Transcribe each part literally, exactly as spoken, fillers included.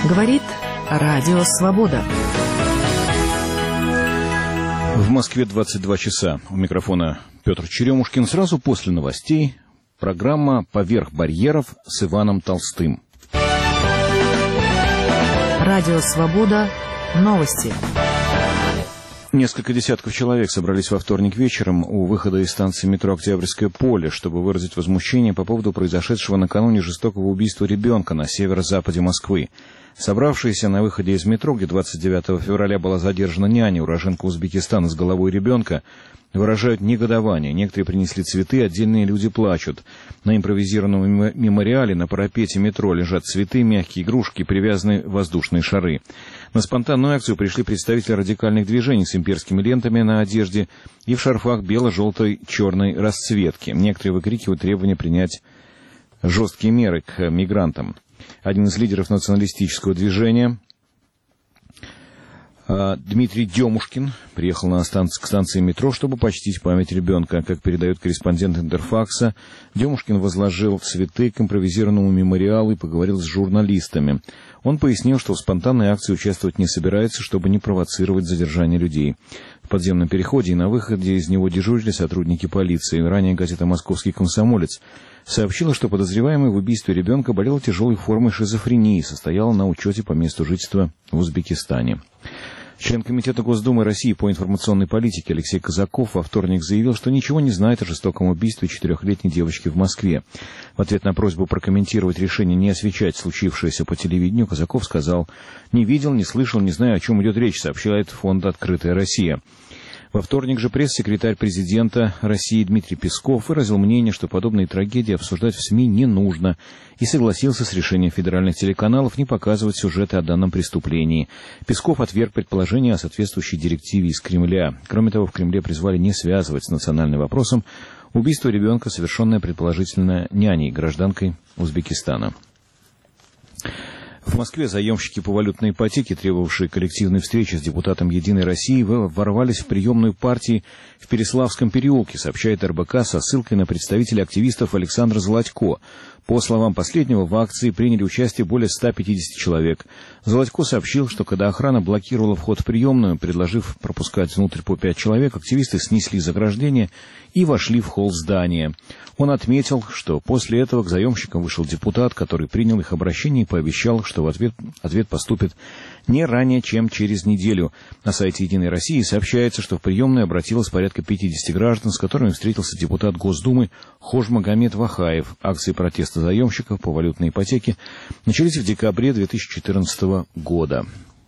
Говорит Радио Свобода. В Москве двадцать два часа. У микрофона Петр Черемушкин. Сразу после новостей программа «Поверх барьеров» с Иваном Толстым. Радио Свобода. Новости. Несколько десятков человек собрались во вторник вечером у выхода из станции метро «Октябрьское поле», чтобы выразить возмущение по поводу произошедшего накануне жестокого убийства ребенка на северо-западе Москвы. Собравшиеся на выходе из метро, где двадцать девятого февраля была задержана няня, уроженка Узбекистана с головой ребенка, выражают негодование. Некоторые принесли цветы, отдельные люди плачут. На импровизированном мемориале на парапете метро лежат цветы, мягкие игрушки, привязаны воздушные шары. На спонтанную акцию пришли представители радикальных движений с имперскими лентами на одежде и в шарфах бело-желтой черной расцветки. Некоторые выкрикивают требования принять жесткие меры к мигрантам. Один из лидеров националистического движения, Дмитрий Демушкин, приехал на станцию, к станции метро, чтобы почтить память ребенка. Как передает корреспондент Интерфакса, Демушкин возложил цветы к импровизированному мемориалу и поговорил с журналистами. Он пояснил, что в спонтанной акции участвовать не собирается, чтобы не провоцировать задержание людей. В подземном переходе и на выходе из него дежурили сотрудники полиции. Ранее газета «Московский комсомолец» сообщила, что подозреваемый в убийстве ребенка болел тяжелой формой шизофрении и состоял на учете по месту жительства в Узбекистане. Член Комитета Госдумы России по информационной политике Алексей Казаков во вторник заявил, что ничего не знает о жестоком убийстве четырехлетней девочки в Москве. В ответ на просьбу прокомментировать решение не освещать случившееся по телевидению, Казаков сказал: «Не видел, не слышал, не знаю, о чем идет речь», сообщает фонд «Открытая Россия». Во вторник же пресс-секретарь президента России Дмитрий Песков выразил мнение, что подобные трагедии обсуждать в СМИ не нужно, и согласился с решением федеральных телеканалов не показывать сюжеты о данном преступлении. Песков отверг предположение о соответствующей директиве из Кремля. Кроме того, в Кремле призвали не связывать с национальным вопросом убийство ребенка, совершенное предположительно няней, гражданкой Узбекистана. В Москве заемщики по валютной ипотеке, требовавшие коллективной встречи с депутатом «Единой России», ворвались в приемную партии в Переславском переулке, сообщает эр бэ ка со ссылкой на представителя активистов Александра Золотько. По словам последнего, в акции приняли участие более ста пятидесяти человек. Золотько сообщил, что когда охрана блокировала вход в приемную, предложив пропускать внутрь по пять человек, активисты снесли заграждение и вошли в холл здания. Он отметил, что после этого к заемщикам вышел депутат, который принял их обращение и пообещал, что в ответ, ответ поступит не ранее, чем через неделю. На сайте «Единой России» сообщается, что в приемную обратилось порядка пятидесяти граждан, с которыми встретился депутат Госдумы Хожмагомед Вахаев. Акции протеста заемщиков по валютной ипотеке начались в декабре две тысячи четырнадцатого года.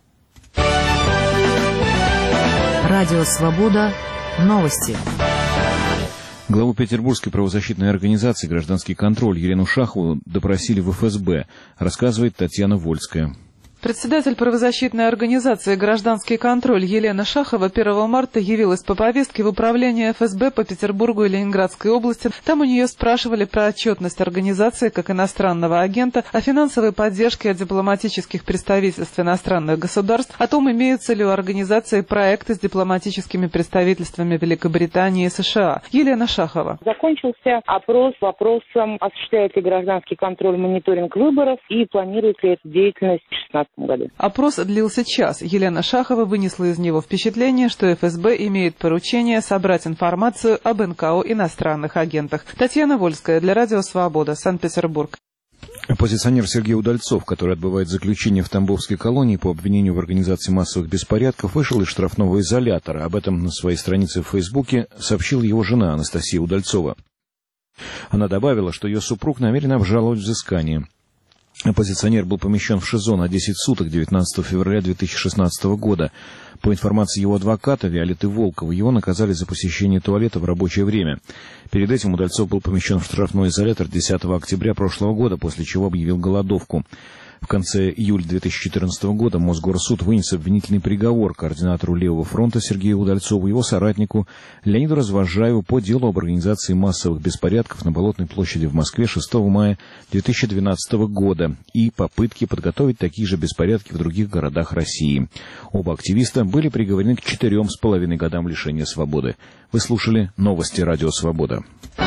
Радио «Свобода». Новости. Главу Петербургской правозащитной организации «Гражданский контроль» Елену Шахову допросили в эф эс бэ, рассказывает Татьяна Вольская. Председатель правозащитной организации «Гражданский контроль» Елена Шахова первого марта явилась по повестке в управление эф эс бэ по Петербургу и Ленинградской области. Там у нее спрашивали про отчетность организации как иностранного агента, о финансовой поддержке от дипломатических представительств иностранных государств, о том, имеются ли у организации проекты с дипломатическими представительствами Великобритании и США. Елена Шахова. Закончился опрос вопросом, осуществляет ли гражданский контроль мониторинг выборов и планирует ли эту деятельность в две тысячи шестнадцатом году. Опрос длился час. Елена Шахова вынесла из него впечатление, что эф эс бэ имеет поручение собрать информацию об эн ка о иностранных агентах. Татьяна Вольская для Радио Свобода, Санкт-Петербург. Оппозиционер Сергей Удальцов, который отбывает заключение в Тамбовской колонии по обвинению в организации массовых беспорядков, вышел из штрафного изолятора. Об этом на своей странице в Фейсбуке сообщила его жена Анастасия Удальцова. Она добавила, что ее супруг намерен обжаловать взыскание. Оппозиционер был помещен в ШИЗО на десять суток девятнадцатого февраля две тысячи шестнадцатого года. По информации его адвоката Виолетты Волковой, его наказали за посещение туалета в рабочее время. Перед этим Удальцов был помещен в штрафной изолятор десятого октября прошлого года, после чего объявил голодовку. В конце июля две тысячи четырнадцатого года Мосгорсуд вынес обвинительный приговор координатору Левого фронта Сергею Удальцову и его соратнику Леониду Развозжаеву по делу об организации массовых беспорядков на Болотной площади в Москве шестого мая две тысячи двенадцатого года и попытки подготовить такие же беспорядки в других городах России. Оба активиста были приговорены к четырем с половиной годам лишения свободы. Вы слушали новости Радио Свобода.